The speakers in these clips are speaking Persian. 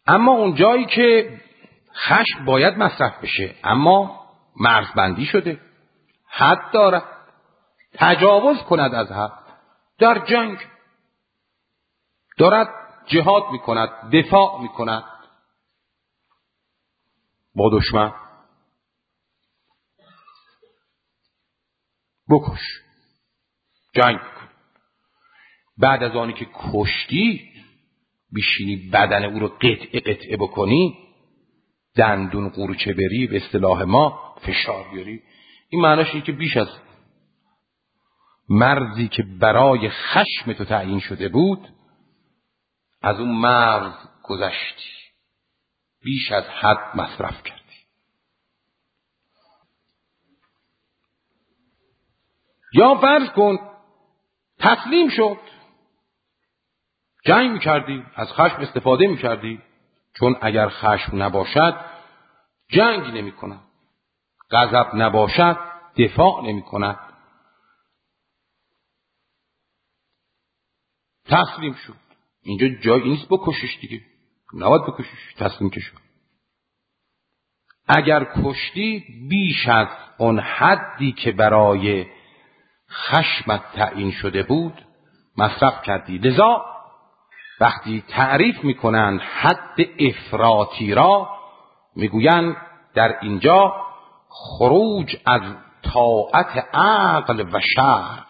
اما اون جایی که خشم باید مصرف بشه اما مرزبندی شده، حد دارد، تجاوز کند از حد، در جنگ دارد جهاد میکند، دفاع میکند با دشمن، بکش، جنگ کن. بعد از آنی که کشتی بیشینی بدن او رو قطعه بکنی، دندون قورچه بری، به اصطلاح ما فشار بیاری، این معناش اینه که بیش از مرزی که برای خشم تو تعیین شده بود از اون مرز گذشتی، بیش از حد مصرف کردی. یا فرض کن تسلیم شد، جنگ میکردی، از خشم استفاده میکردی، چون اگر خشم نباشد جنگ نمیکند، غضب نباشد دفاع نمیکند. تسلیم شد، اینجا جایی نیست بکشش دیگه، نباید بکشش، تسلیم که شد. اگر کشتی بیش از اون حدی که برای خشمت تعیین شده بود مصرف کردی. لذا وقتی تعریف میکنند حد افراطی را، میگویند در اینجا خروج از طاعت عقل و شرع.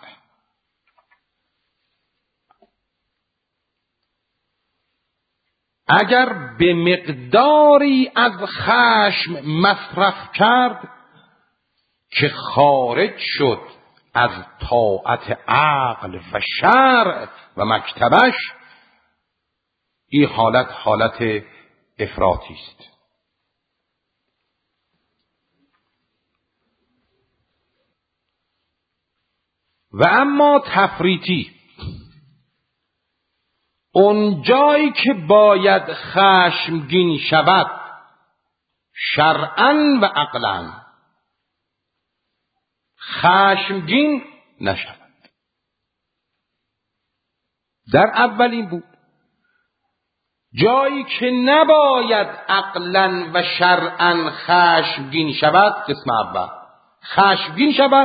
اگر به مقداری از خشم مصرف کرد که خارج شد از طاعت عقل و شرع و مکتبش، این حالت افراطی است. و اما تفریطی، اون جایی که باید خشمگین شود شرعاً و عقلاً خشمگین نشود. در اولین بود جایی که نباید عقلاً و شرعاً خشمگین شود، قسم اول خشمگین شود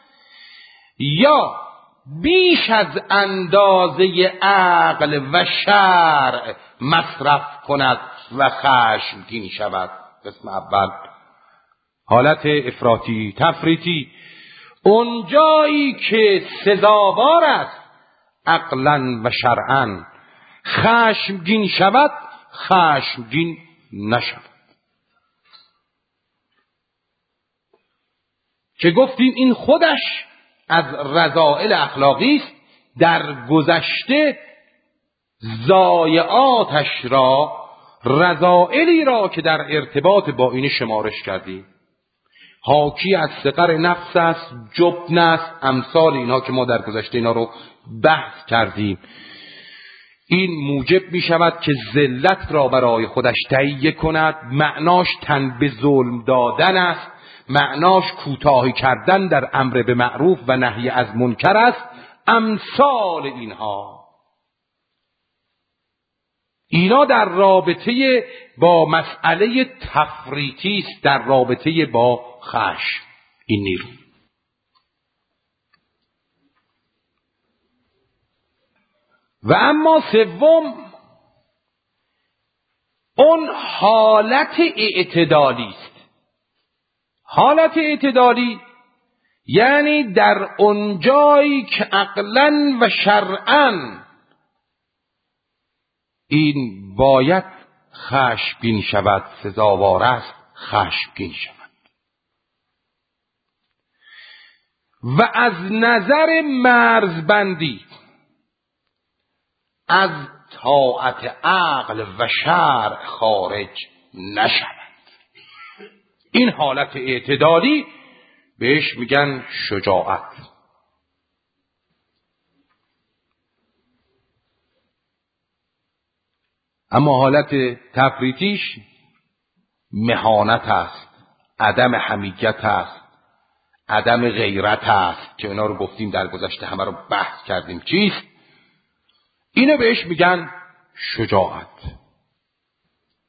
یا بیش از اندازه عقل و شرع مصرف کند و خشمگین شود، قسم اول حالت افراطی. تفریطی، اون جایی که سزاوار است عقلاً و شرعاً خشمگین شود، خشمگین نشود. که گفتیم این خودش از رذائل اخلاقی است. در گذشته ضایعاتش را، رذائلی را که در ارتباط با این شمارش کردیم، حاکی از صغر نفس است، جبن است، امثال اینها که ما در گذشته اینا رو بحث کردیم. این موجب می شود که ذلت را برای خودش تهیه کند. معناش تن به ظلم دادن است، معناش کوتاهی کردن در امر به معروف و نهی از منکر است. امثال اینا در رابطه با مسئله تفریطی است، در رابطه با خشم. این نیرو. و اما سوم، اون حالت اعتدالی است. حالت اعتدالی یعنی در اون جایی که عقلاً و شرعاً این باید خشمگین شود، سزاوار است خشمگین شود. و از نظر مرزبندی از طاعت عقل و شرع خارج نشود. این حالت اعتدالی بهش میگن شجاعت. اما حالت تفریطیش مهانت است، عدم حمیت است، عدم غیرت است که اینا رو گفتیم در گذشته، همه رو بحث کردیم. چیست؟ اینو بهش میگن شجاعت.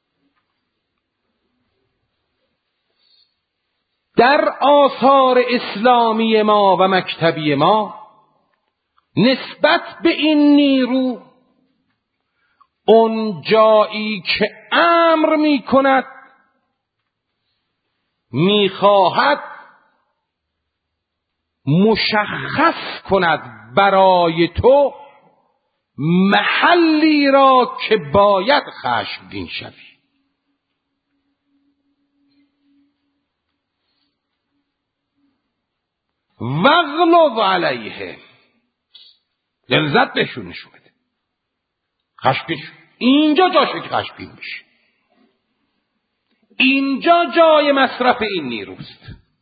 در آثار اسلامی ما و مکتبی ما نسبت به این نیرو، اون جایی که امر می کند، می خواهد مشخص کند برای تو محلی را که باید خشمگین شوی. وغلظ علیهم، لذت بهشون نشون بده، خشمگین شو. اینجا جاشه که خشمگین بشی، اینجا جای مصرف این نیروست.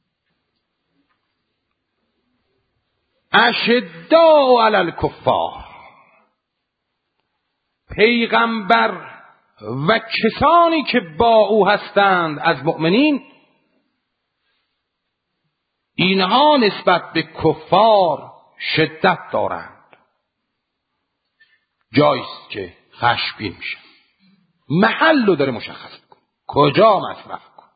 اشداء علی الکفار، پیغمبر و کسانی که با او هستند از مؤمنین، اینها نسبت به کفار شدت دارند. جایست که خشمگین میشه، محل رو داره مشخص کن، کجا مصرف کن.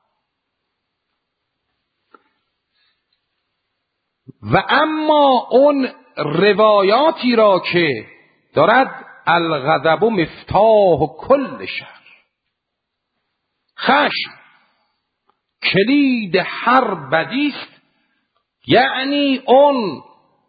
و اما اون روایاتی را که دارد الغضب مفتاح کل شر، خشم کلید هر بدی است، یعنی اون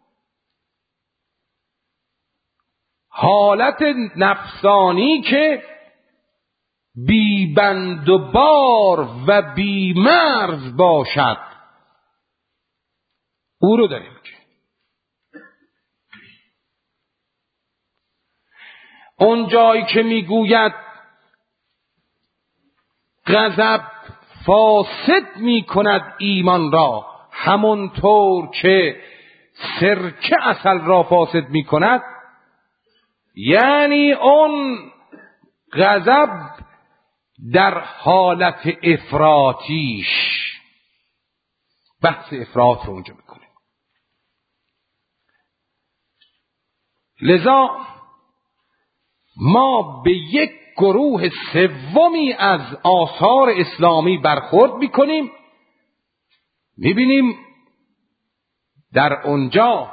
حالت نفسانی که بی بند و بار و بی مرز باشد، او رو داریم که اون جایی که میگوید غضب فاسد میکند ایمان را، همونطور که سرکه عسل را فاسد میکند، یعنی اون غضب در حالت افراطیش، بحث افراط رو اونجا میکنه. لذا ما به یک گروه سومی از آثار اسلامی برخورد میکنیم، میبینیم در اونجا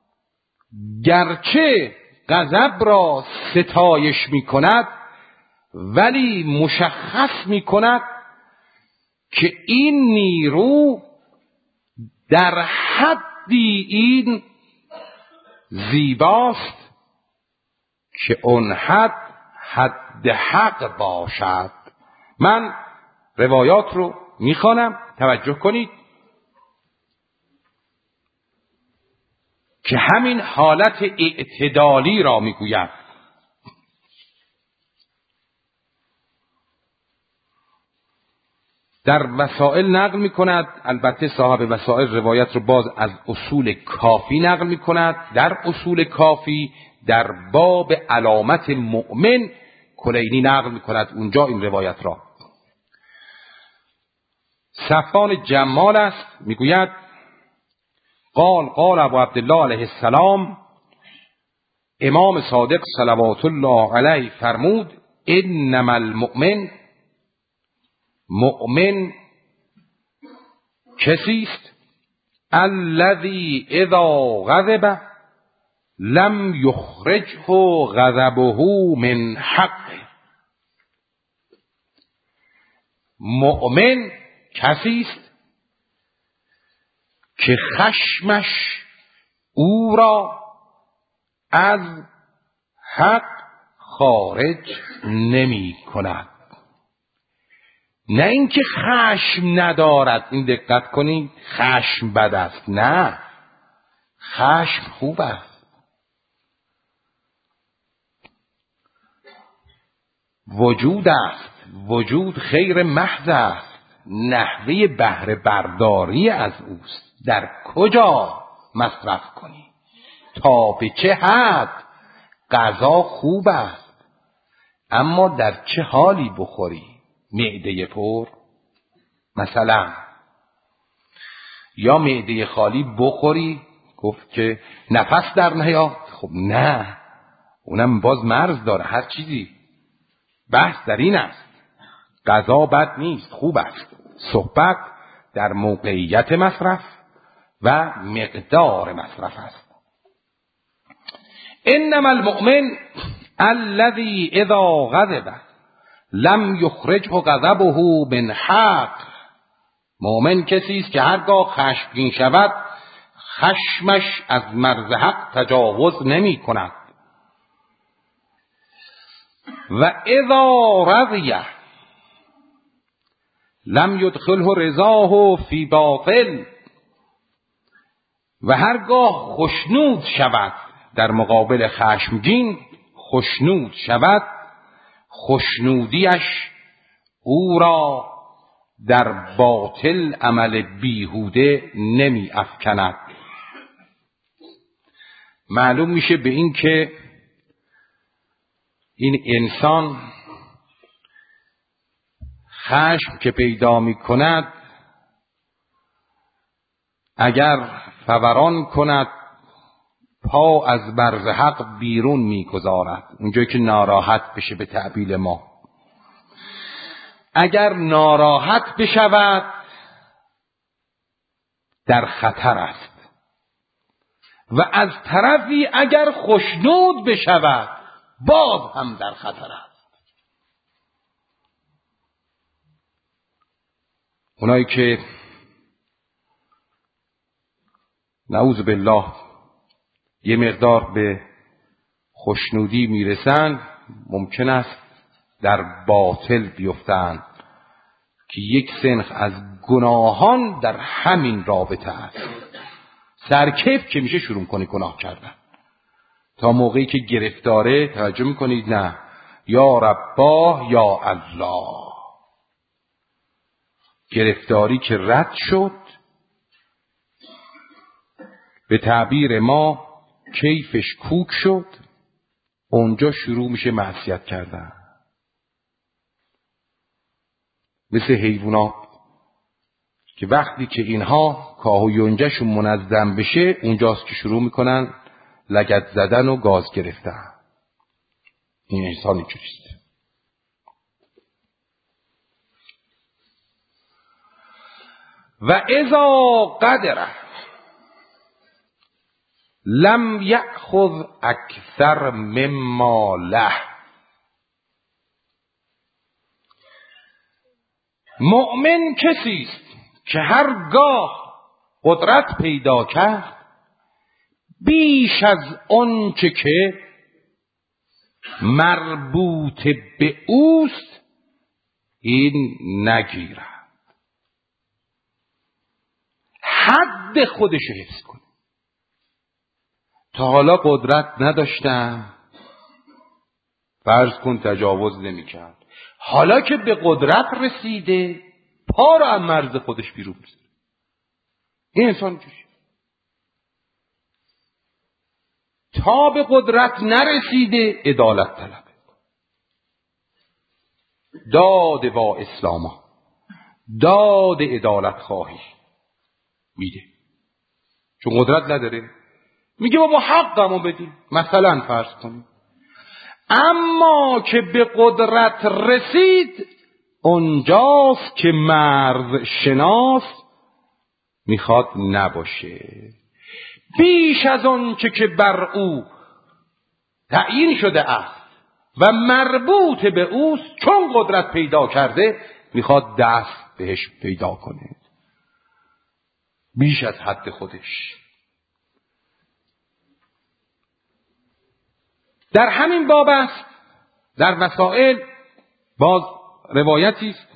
گرچه غضب را ستایش میکند، ولی مشخص میکند که این نیرو در حدی این زیباست که اون حد حق باشد. من روایات رو میخوانم، توجه کنید که همین حالت اعتدالی را میگوید. در وسائل نقل میکند، البته صاحب وسائل روایت رو باز از اصول کافی نقل میکند. در اصول کافی در باب علامت مؤمن کلینی نقل میکند اونجا این روایت را. صفوان جمال است، میگوید قال ابو عبدالله علیه السلام، امام صادق صلوات الله علیه فرمود انما المؤمن، مؤمن کسی است الذی اذا غضب لم یخرجه غضبه من حقه. مؤمن کسی است که خشمش او را از حق خارج نمی کند. نه اینکه خشم ندارد، این دقت کنید، خشم بد است، نه، خشم خوب است. وجود است، وجود خیر محض است، نحوه بهره برداری از اوست. در کجا مصرف کنی، تا به چه حد. غذا خوب است، اما در چه حالی بخوری؟ معده پر مثلا، یا معده خالی بخوری؟ گفت که نفس در نیاد. خب نه، اونم باز مرز داره. هر چیزی بحث در این است. غذا بد نیست، خوب است. صحبت در موقعیت مصرف و مقدار مصرف است. انما المؤمن الذي اذا غضب لم یخرجه غضبه من حق. مؤمن کسی است که هرگاه خشمگین شود خشمش از مرز حق تجاوز نمی کند. و اذا رضی لم یدخله رضاه فی باطل. و هرگاه خشنود شود، در مقابل خشمگین خشنود شود، خشنودیش او را در باطل عمل بیهوده نمی افکند. معلوم میشه به این که این انسان خشم که پیدا می کند اگر فوران کند پا از مرز حق بیرون میگذارد، اونجایی که ناراحت بشه به تعبیر ما. اگر ناراحت بشود در خطر است و از طرفی اگر خشنود بشود باز هم در خطر است. اونایی که نعوذ بالله یه مقدار به خشنودی میرسند ممکن است در باطل بیفتند که یک سنخ از گناهان در همین رابطه است. سرکیف که میشه شروع کنی گناه کردن تا موقعی که گرفتاره توجه میکنید نه یا رباه یا الله. گرفتاری که رد شد به تعبیر ما کیفش کوک شد، اونجا شروع میشه معصیت کردن. مثل حیوانات که وقتی که اینها کاه و یونجهشون منظم بشه اونجاست که شروع میکنن لگد زدن و گاز گرفتن. این انسان اینجوریست. و اذا قدر لم یأخذ اکثر مما له. مؤمن کسی است که هرگاه قدرت پیدا کرد بیش از آنچه که مربوط به اوست این نگیرد. حد خودش حفظ کنه. تا حالا قدرت نداشتم، فرض کن تجاوز نمی‌کرد. حالا که به قدرت رسیده پا رو از مرز خودش بیرون می‌ذاره. این انسان جوشه. تا به قدرت نرسیده عدالت طلبه. داد با اسلاما، داد عدالت خواهی میده. چون قدرت نداره میگه بابا حقمو بدین، مثلا فرض کنیم. اما که به قدرت رسید اونجاست که مرز شناس میخواد نباشه. بیش از اون که بر او تعیین شده است و مربوط به اوست، چون قدرت پیدا کرده میخواد دست بهش پیدا کنه بیش از حد خودش. در همین باب است در وسائل باز روایتی است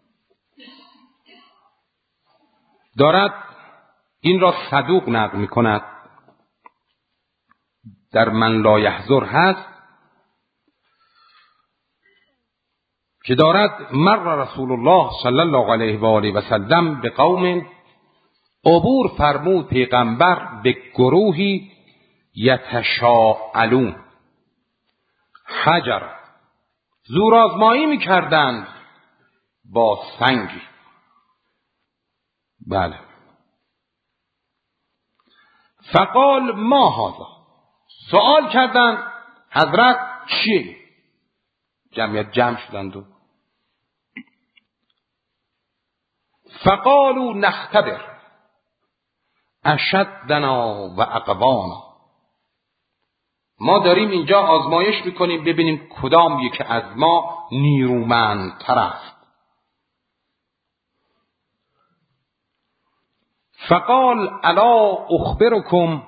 دارد این را صدوق نقل می کند، در من لا یحضر هست که دارد مر رسول الله صلی الله علیه و آله و سلم به قوم، عبور فرمود پیغمبر به گروهی یتشاءلون حجر، زورآزمایی می‌کردند با سنگی. بله. فقال ما هذا، سوال کردند حضرت چیه؟ جمعیت جمع شدند و فقالوا نختبر اشدنا و اقوانا. ما داریم اینجا آزمایش میکنیم ببینیم کدام یک از ما نیرومندتر است. فقال الا اخبرکم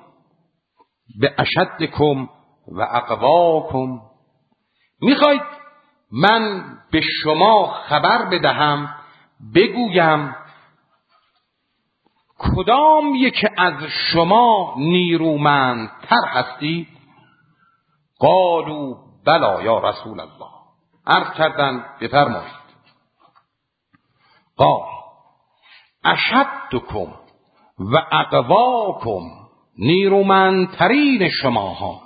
باشدکم و اقواکم. میخواید من به شما خبر بدهم، بگویم کدام یک از شما نیرومندتر هستی؟ قالوا بلا یا رسول الله. عرض کردند بفرمایید. قال اشدکم و اقواکم، نیرومندترین شماها،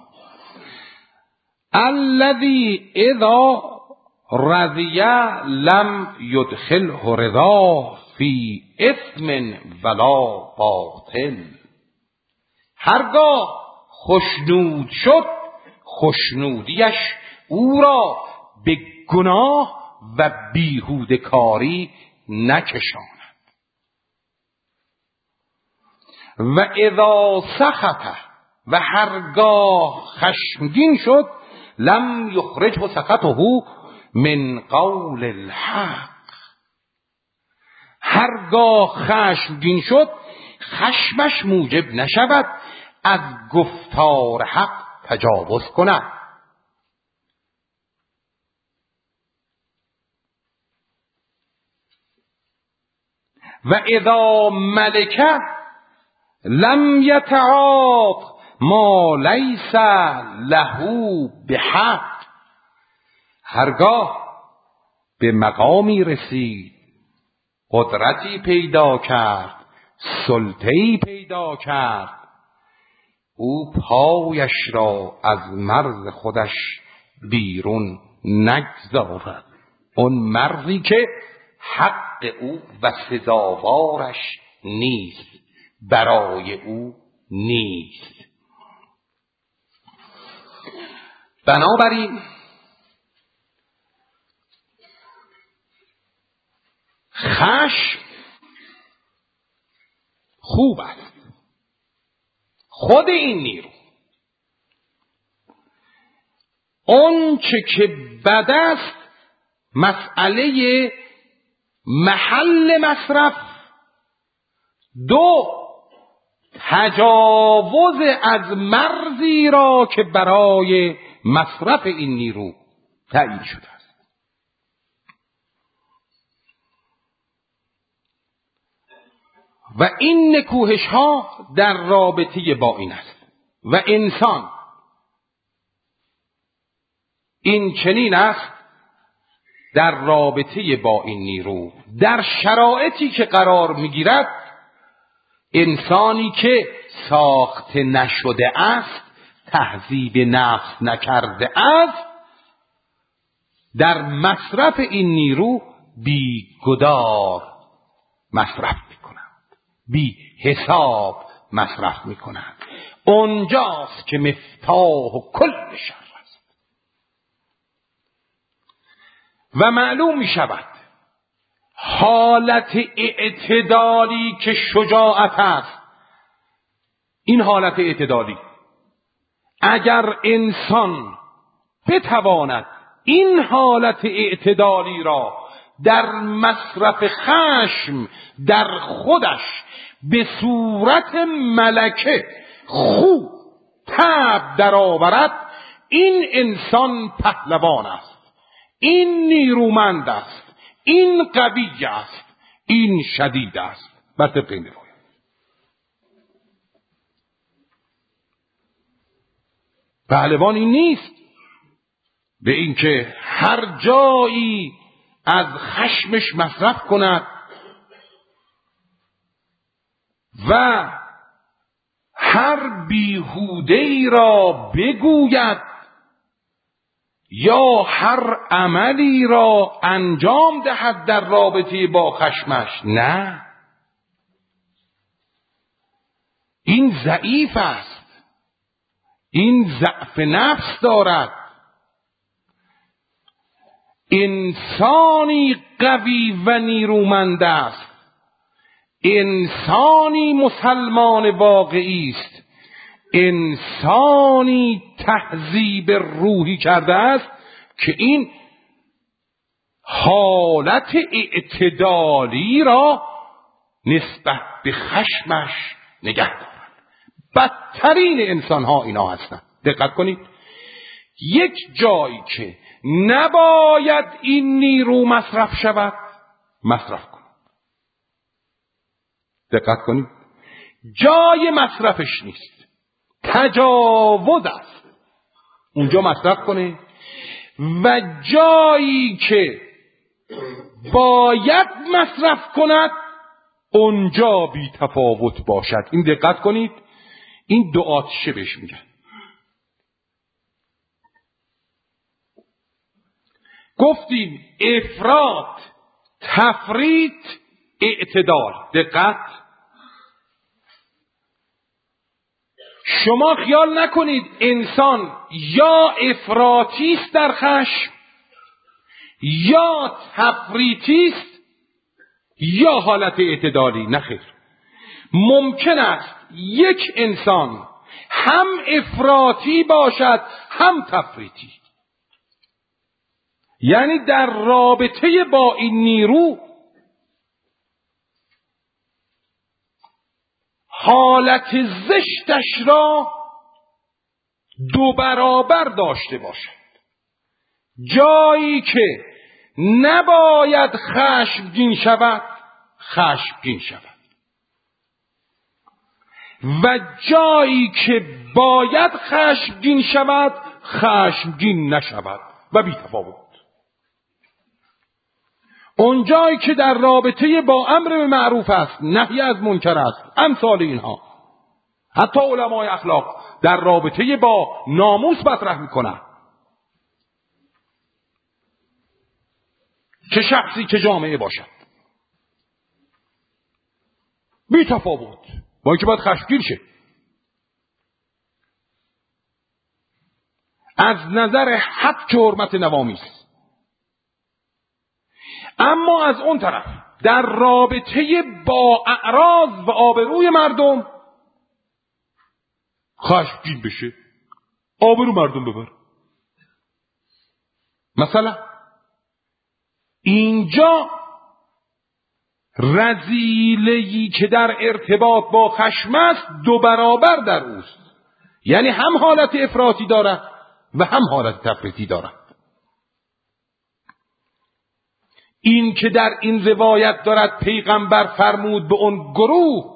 الذی اذا رضی لم یدخله رضا فی اثم ولا باطل. هرگاه خوشنود شد خوشنودیش او را به گناه و بیهوده کاری نکشاند. و اذا سخط، و هرگاه خشمگین شد، لم یخرجه سخطه من قول الحق. هرگاه خشمگین شد خشمش موجب نشود از گفتار حق تجاوز کند. و اذا ملکه لم یتعاط ما لیس له بحق. هرگاه به مقامی رسید، قدرتی پیدا کرد، سلطه‌ای پیدا کرد، او پایش را از مرز خودش بیرون نگذارد. اون مرزی که حق او و سزاوارش نیست، برای او نیست. بنابراین خشم خوب است. خود این نیرو. اون چه که بد است مسئله محل مصرف. دو، تجاوز از مرزی را که برای مصرف این نیرو تعیین شده است. و این نکوهش ها در رابطه با این است. و انسان این چنین است در رابطه با این نیرو. در شرایطی که قرار میگیرد، انسانی که ساخته نشده است، تهذیب نفس نکرده است، در مصرف این نیرو بیگدار مصرف میکنند، بی حساب مصرف میکنند. اونجاست که مفتاح و کل شر است. و معلوم می شود حالت اعتدالی که شجاعت است، این حالت اعتدالی، اگر انسان بتواند این حالت اعتدالی را در مصرف خشم در خودش به صورت ملکه خوب تاب درآورد، این انسان پهلوان است، این نیرومند است، این قوی است، این شدید است. بر طبق این روایت پهلوان این نیست به اینکه هر جایی از خشمش مصرف کند و هر بیهوده‌ای را بگوید یا هر عملی را انجام دهد در رابطه با خشمش. نه، این ضعیف است، این ضعف نفس دارد. انسانی قوی و نیرومند است انسانی مسلمان واقعی است، انسانی تهذیب روحی کرده است که این حالت اعتدالی را نسبت به خشمش نگه دارد. بدترین انسان ها اینا هستند. دقت کنید، یک جایی که نباید این نیرو مصرف شود مصرف کنید. دقت کنید، جای مصرفش نیست، تجاوز است، اونجا مصرف کنید. و جایی که باید مصرف کند اونجا بی تفاوت باشد. این دقت کنید، این دو آتشه بهش میگن. گفتیم افراط، تفریط، اعتدال. دقت، شما خیال نکنید انسان یا افراطی است در خشم، یا تفریطی است، یا حالت اعتدالی. نخیر، ممکن است یک انسان هم افراطی باشد هم تفریطی. یعنی در رابطه با این نیرو حالت زشتش را 2 برابر داشته باشد. جایی که نباید خشمگین شود خشمگین شود، و جایی که باید خشمگین شود خشمگین نشود و بی تفاوت. اون جایی که در رابطه با امر به معروف است، نهی از منکر است، امثال اینها. حتی علمای اخلاق در رابطه با ناموس مطرح میکنن، چه شخصی چه جامعه باشد، بی تفاوت، با اینکه باید خشمگین شه. از نظر حق حرمت نوامیس. اما از اون طرف در رابطه با اعراض و آبروی مردم خشمگین بشه، آبرو مردم ببر. مثلا اینجا رذیله‌ای که در ارتباط با خشم است 2 برابر در اوست. یعنی هم حالت افراطی دارد و هم حالت تفریطی دارد. این که در این روایت دارد پیغمبر فرمود به اون گروه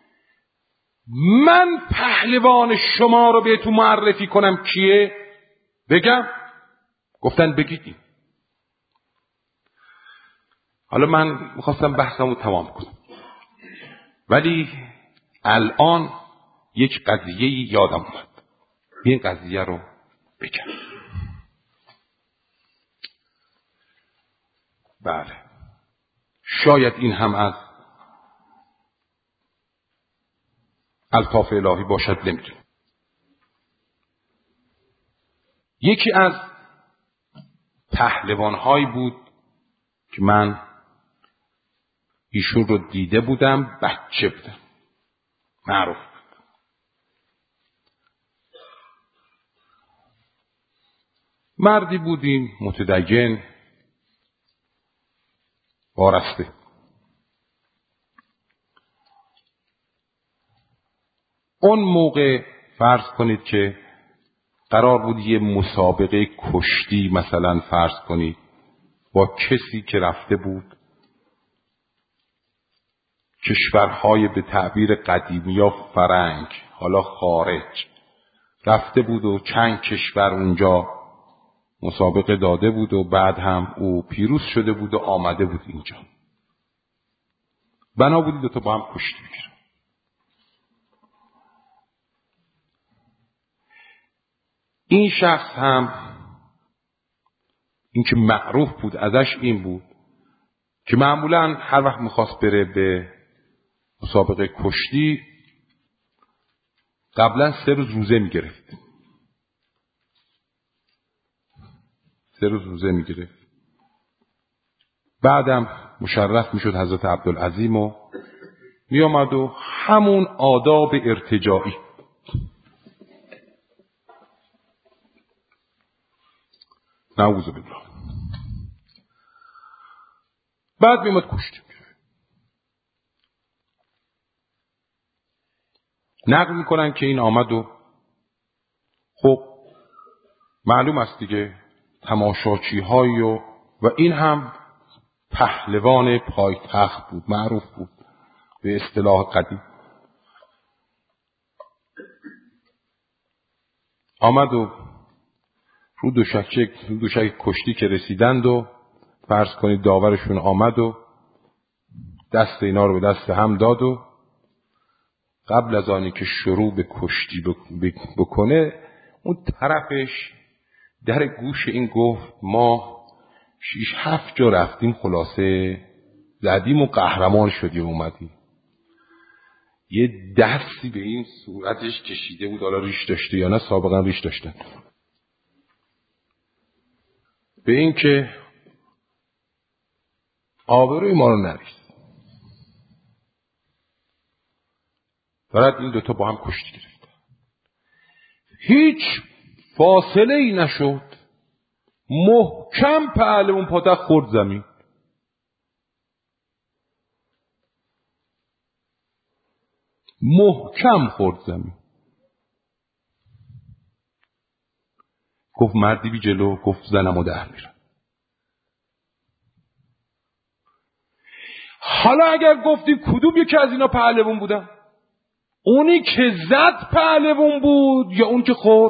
من پهلوان شما رو بهتون معرفی کنم کیه؟ بگم؟ گفتن بگید این. حالا من میخواستم بحثمو تمام کنم، ولی الان یک قضیه یادم اومد، این قضیه رو بگم. بله، شاید این هم از الطاف الهی باشد، نمیدونم. یکی از پهلوان‌هایی بود که من ایشون رو دیده بودم، بچه بودم، معروف بود. مردی بودیم متدین، وارسته. اون موقع فرض کنید که قرار بود یه مسابقه کشتی مثلا فرض کنید با کسی که رفته بود کشورهای به تعبیر قدیمی یا فرنگ، حالا خارج، رفته بود و چند کشور اونجا مسابقه داده بود و بعد هم او پیروز شده بود و آمده بود اینجا. بنا بودید 2 تا با هم کشتی بگیرن. این شخص هم این که معروف بود ازش این بود که معمولا هر وقت میخواست بره به مسابقه کشتی قبلا 3 روز روزه میگرفت. 3 روز روزه میگرفت. بعدم مشرف میشد حضرت عبدالعظیم و می آمد و همون آداب ارتجاعی، نعوذ بالله، بعد می آمد کشتی. نقل میکنن که این آمد و خب معلوم است دیگه تماشاچی هایی و این هم پهلوان پایتخت بود، معروف بود به اصطلاح قدیم. آمد و رو دوشک کشتی که رسیدند و فرض کنید داورشون آمد و دست اینا رو به دست هم داد و قبل از آنی که شروع به کشتی بکنه اون طرفش در گوش این گفت ما 6-7 جا رفتیم، خلاصه زدیم و قهرمان شدیم اومدیم. یه دستی به این صورتش کشیده بود، حالا ریش داشته یا نه، سابقا ریش داشتن، به این که آبروی ما رو نریز. دارد این دوتا با هم کشتی گرفت، هیچ فاصله ای نشد، محکم پهلوان پاتق خورد زمین. محکم خورد زمین. گفت مردی بی جلو، گفت زنمو در میرم. حالا اگر گفتی کدوم یکی از اینا پهلوان بودن، اونی که زد پهلوان بود یا اون که خورد؟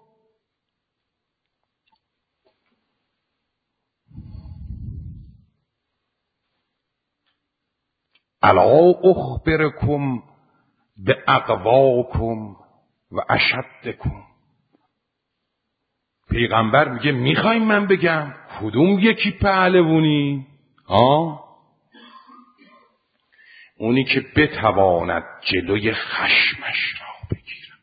الا اخبرکم به اقواکم و اشدکم. پیغمبر میگه میخوایم من بگم کدوم یکی پهلوانی؟ اونی که بتواند جلوی خشمش را بگیرد.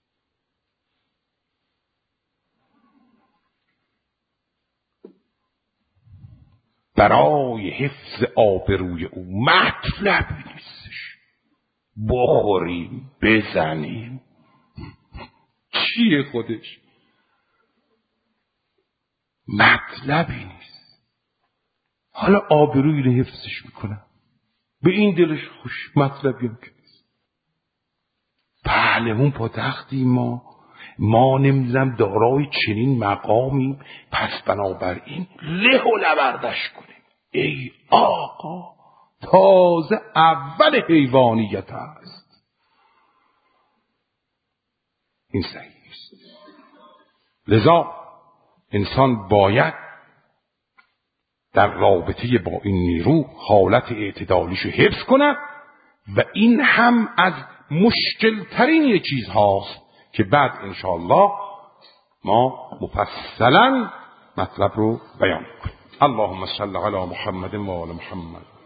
برای حفظ آبروی او مطلبی نیستش بخوریم بزنیم. چیه خودش؟ مطلبی نیست. حالا آبروی رو حفظش میکنم، به این دلش خوش، مطلبی هم که نیست. پهلوان پاتختی ما نمیدونم دارای چنین مقامی، پس بنابراین له و لوردش کنیم. ای آقا، تازه اول حیوانیت است. این صحیح است. لذا انسان باید در رابطه با این نیرو حالت اعتدالیشو حفظ کند و این هم از مشکل ترین چیز هاست که بعد انشاءالله ما مفصلا مطلب رو بیان کنیم. اللهم صل علی محمد و آل محمد.